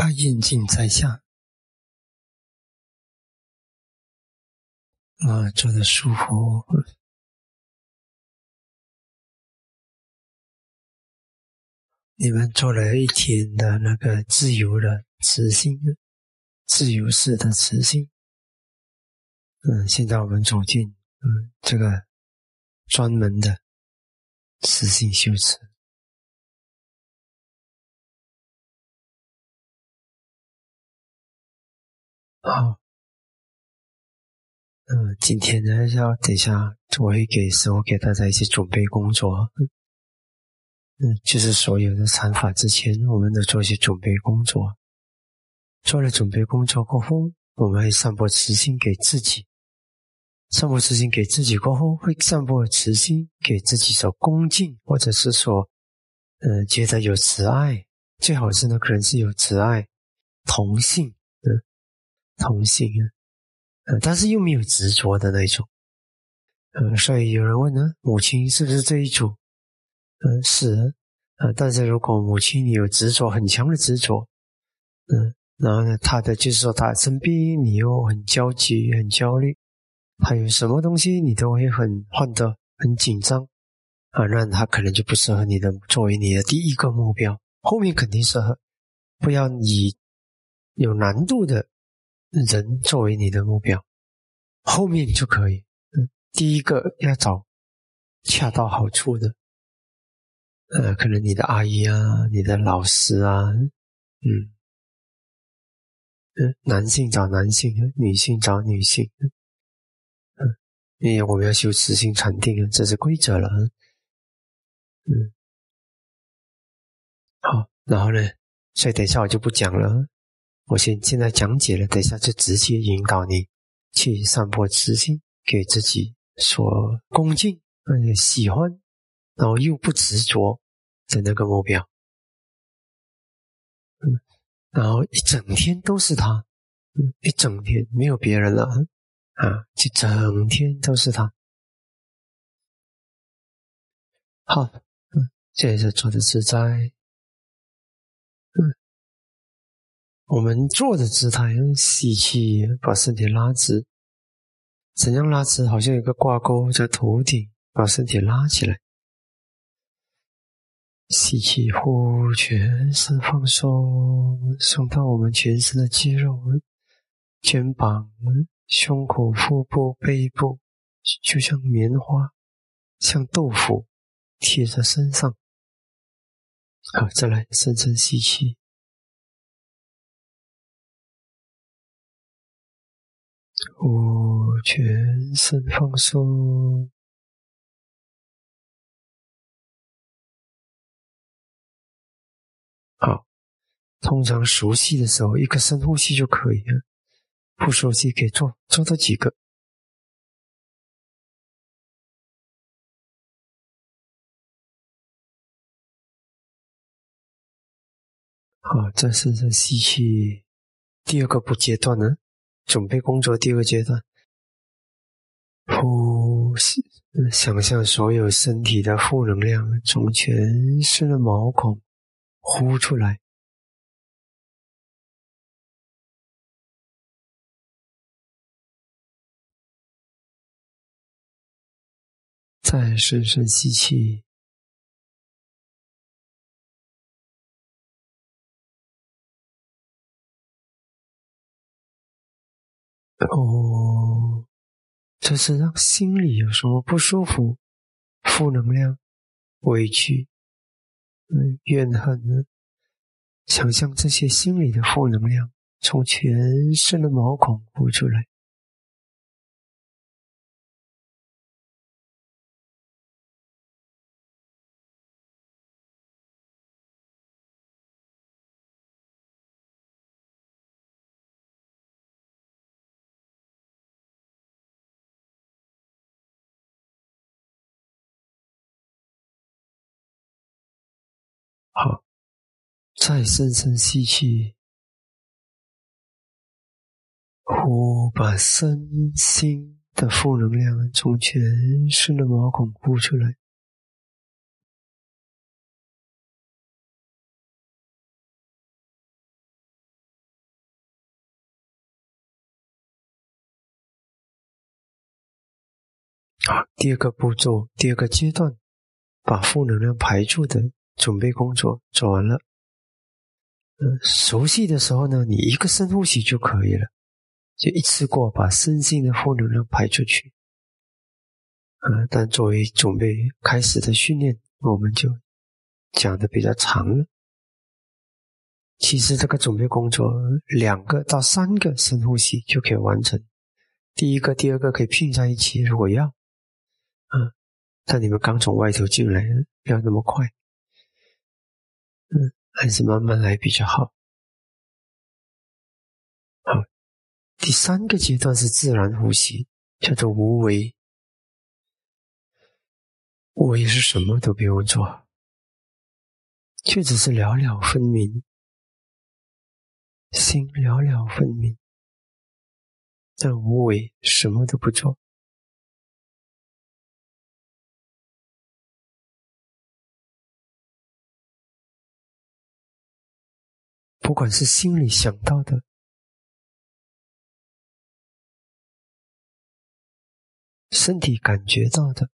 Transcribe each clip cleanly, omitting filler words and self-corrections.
把眼镜摘下，坐得舒服。你们做了一天的那个自由的磁性，自由式的磁性。现在我们走进这个专门的磁性修持。好，今天呢等一下我会给大家一些准备工作。就是所有的禅法之前，我们都做一些准备工作。做了准备工作过后，我们会散播慈心给自己。散播慈心给自己过后，会散播慈心给自己所恭敬，或者是说觉得有慈爱，最好是那个人是有慈爱同性同性但是又没有执着的那种。所以有人问呢，母亲是不是这一组？是。但是如果母亲你有执着，很强的执着，然后呢，他的就是说他生病，你又很焦急很焦虑，还有什么东西你都会换得很紧张那他可能就不适合你的作为你的第一个目标，后面肯定适合。不要以有难度的人作为你的目标，后面就可以。第一个要找恰到好处的，可能你的阿姨啊，你的老师啊，男性找男性，女性找女性，因为我们要修持性禅定，这是规则了。好，然后呢，所以等一下我就不讲了，我现在讲解了，等一下就直接引导你去散播慈心给自己所恭敬喜欢，然后又不执着的那个目标。然后一整天都是他，一整天没有别人了就整天都是他。好，现在是坐的自在。我们坐的姿态，吸气，把身体拉直。怎样拉直？好像有个挂钩在头顶，把身体拉起来。吸气，呼，全身放松，松到我们全身的肌肉，肩膀、胸口、腹部、背部，就像棉花，像豆腐贴在身上。好，再来，深深吸气。呼，全身放松。好，通常熟悉的时候，一个深呼吸就可以了。不熟悉可以做多几个。好，这是吸气。第二个阶段呢，准备工作第二个阶段。呼，想象所有身体的负能量从全身的毛孔呼出来。再深深吸气。这是让心里有什么不舒服、负能量、委屈、怨恨想象这些心里的负能量从全身的毛孔呼出来。好，再深深吸气。呼，把身心的负能量从全身的毛孔呼出来。 好，第二个步骤，第二个阶段，把负能量排出的准备工作做完了。熟悉的时候呢，你一个深呼吸就可以了，就一次过把身心的负能量排出去。但作为准备开始的训练，我们就讲的比较长了。其实这个准备工作2个到3个深呼吸就可以完成，第一个、第二个可以拼在一起，如果要。但你们刚从外头进来，不要那么快。还是慢慢来比较好。好，第3个阶段是自然呼吸，叫做无为。无为是什么都不用做，就只是了了分明，心了了分明。但无为什么都不做。不管是心里想到的，身体感觉到的，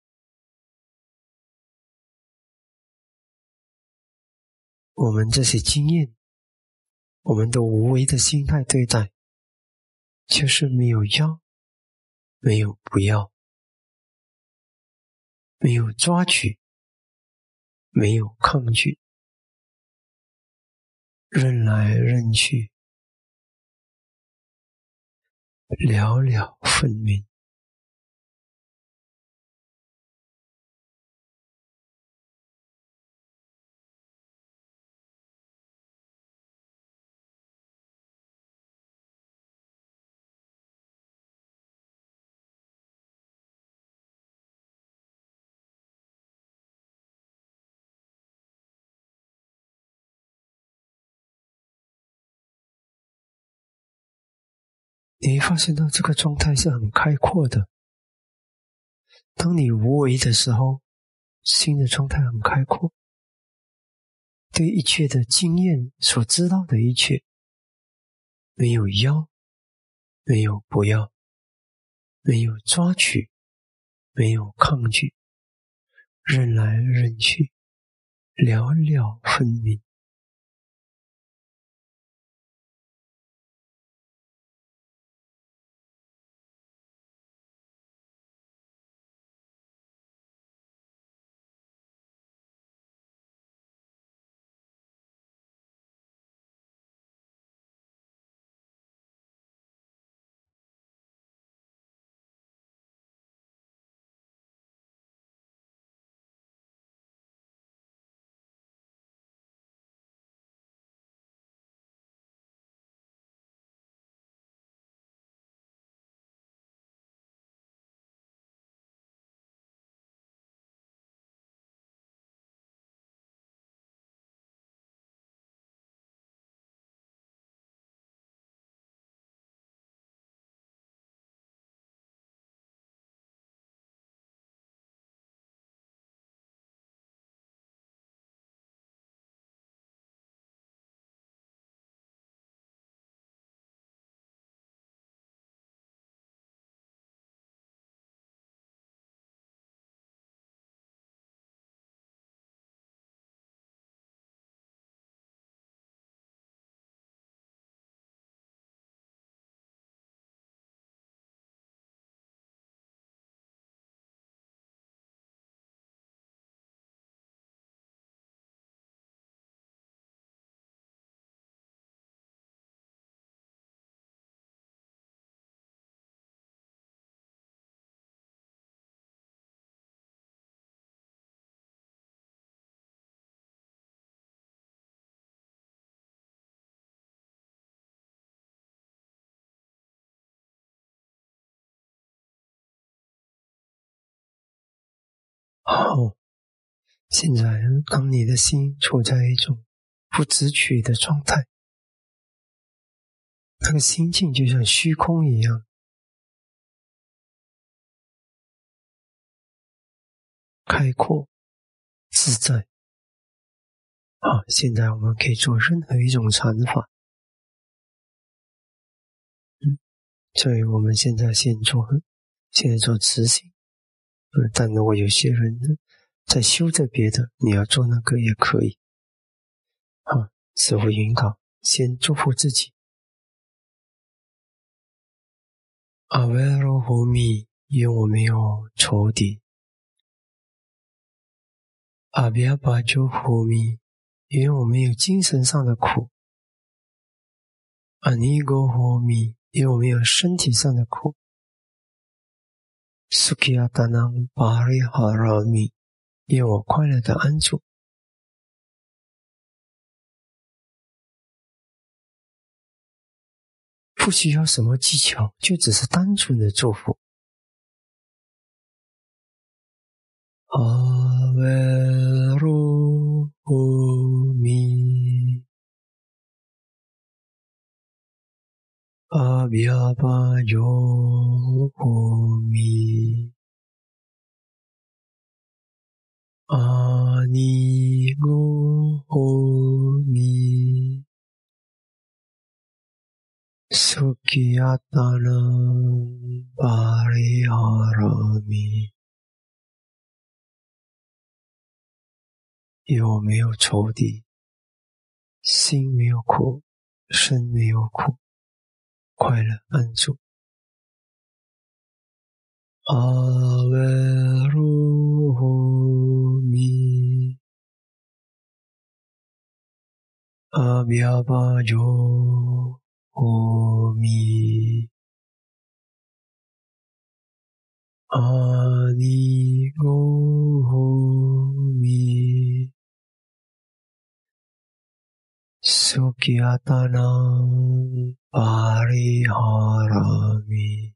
我们这些经验，我们都无为的心态对待，就是没有要，没有不要，没有抓取，没有抗拒，任来任去，了了分明。你会发现到这个状态是很开阔的。当你无为的时候，心的状态很开阔，对一切的经验所知道的一切，没有要，没有不要，没有抓取，没有抗拒，任来任去，了了分明。好，现在当你的心处在一种不执取的状态，那个心境就像虚空一样，开阔自在。好，现在我们可以做任何一种禅法。所以我们现在先做慈心。 但如果有些人呢在修着别的，你要做那个也可以。师父引导，先祝福自己。阿维罗hồ米，因我没有仇敌。阿比亚巴鸠hồ米，因为我没有精神上的苦。阿尼gohồ米，因为我没有身体上的苦。苏基亚达南巴里哈拉米，因为我快乐的安住。不需要什么技巧，就只是单纯的祝福。阿维罗hồ米，阿比亚巴鸠hồ米，阿尼gohồ米，苏基亚达南巴里哈拉米，因为我没有仇敌，心没有苦，身没有苦，快乐安住。阿维罗hồ米，阿比亚巴鸠hồ米，阿尼gohồ米，苏基亚达南巴里哈拉米。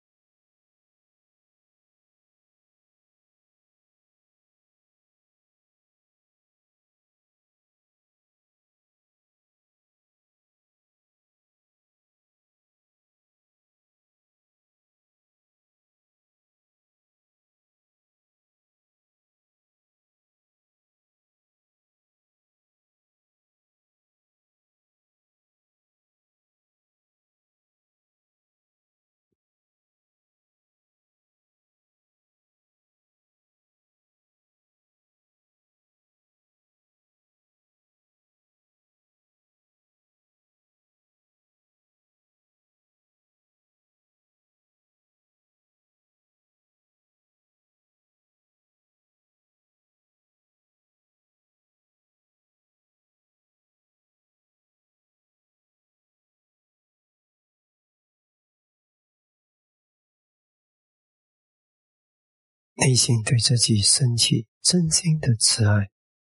内心对自己升起真心的慈爱。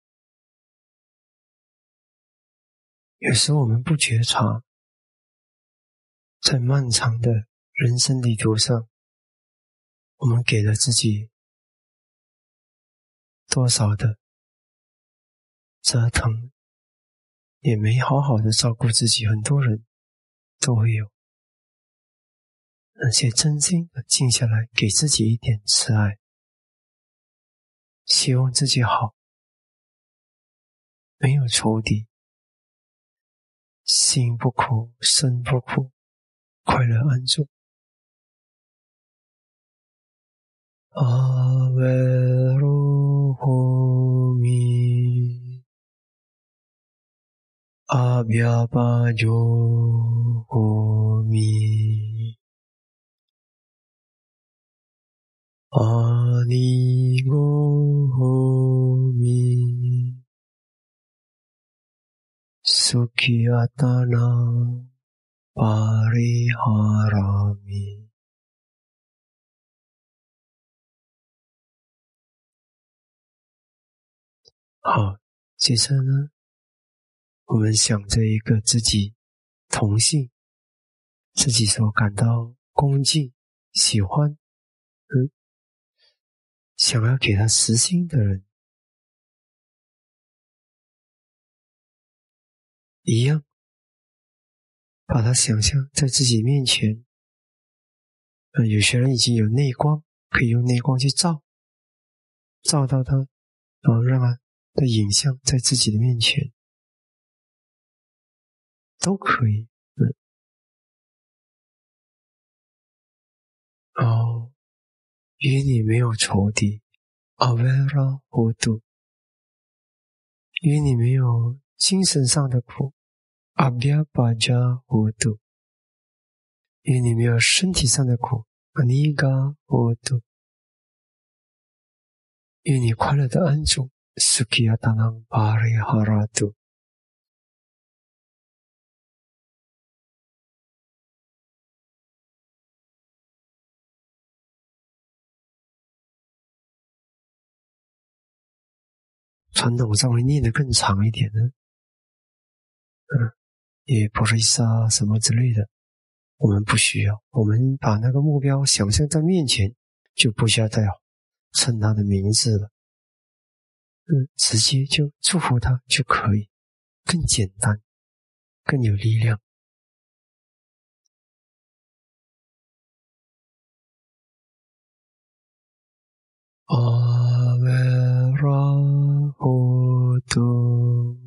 有时我们不觉察，在漫长的人生旅途上，我们给了自己多少的折腾，也没好好的照顾自己。很多人都会有那些真心的静下来，给自己一点慈爱，希望自己好，没有仇敌，心不苦，身不苦，快乐安住。阿维罗hồ米，阿比亚巴鸠hồ米，阿尼gohồ米，苏基亚达南巴里哈拉米。好，接着呢，我们想着一个自己同性，自己所感到恭敬、喜欢，想要给他实心的人，一样，把他想象在自己面前。有些人已经有内光，可以用内光去照到他，然后让他的影像在自己的面前，都可以。 与你没有仇敌，阿维拉糊涂；与你没有精神上的苦，阿比亚巴加糊涂；与你没有身体上的苦，阿尼嘎糊涂；与你快乐的安住，苏基亚达囊巴里哈拉杜。传统上会念得更长一点呢，也不是啥什么之类的，我们不需要，我们把那个目标想象在面前，就不需要再称他的名字了，直接就祝福他就可以，更简单，更有力量。阿维拉糊涂，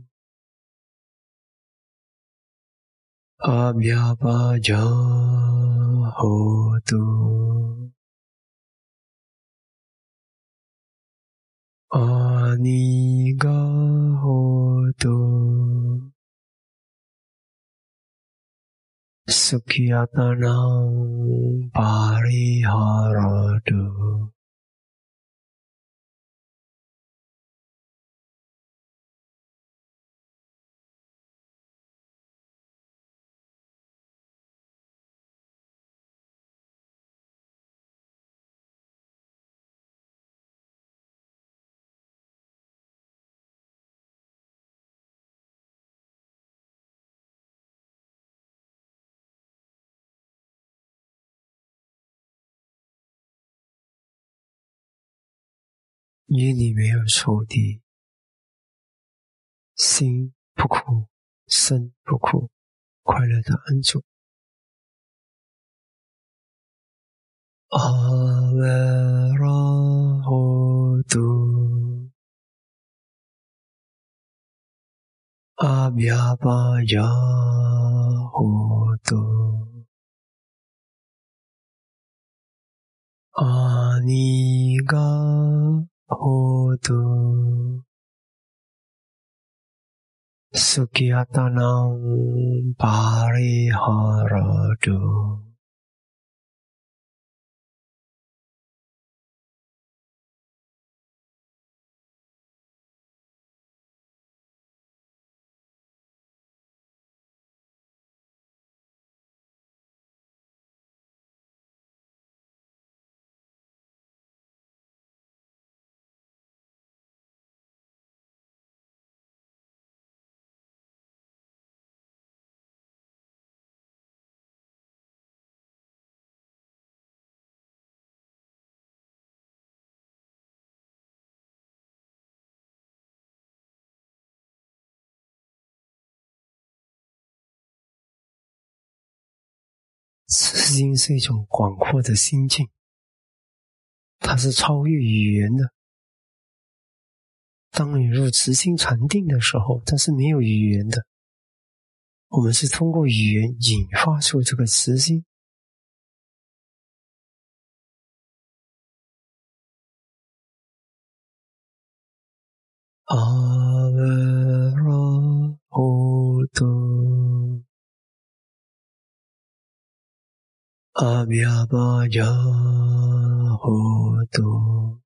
阿米亚巴加糊涂，阿尼嘎糊涂，苏基亚达囊巴里哈拉杜。与你没有仇敌，心不苦，身不苦，快乐的安住。阿维拉糊涂，阿米亚巴加糊涂，阿尼嘎糊涂，苏基亚达囊巴里哈拉杜。慈心是一种广阔的心境，它是超越语言的。当你入慈心禅定的时候，它是没有语言的，我们是通过语言引发出这个慈心。阿维拉糊涂，阿米亚巴加糊涂，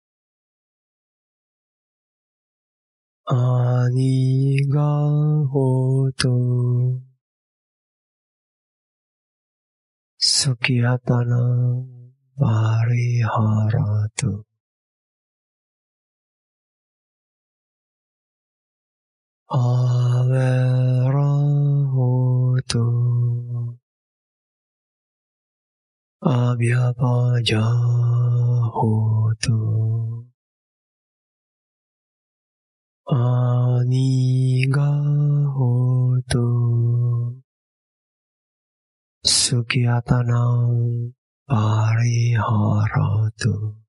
阿尼嘎糊涂，苏基亚达囊巴里哈拉杜。阿维拉糊涂，阿米亚巴加糊涂，阿尼嘎糊涂，苏基亚达囊巴里哈拉杜。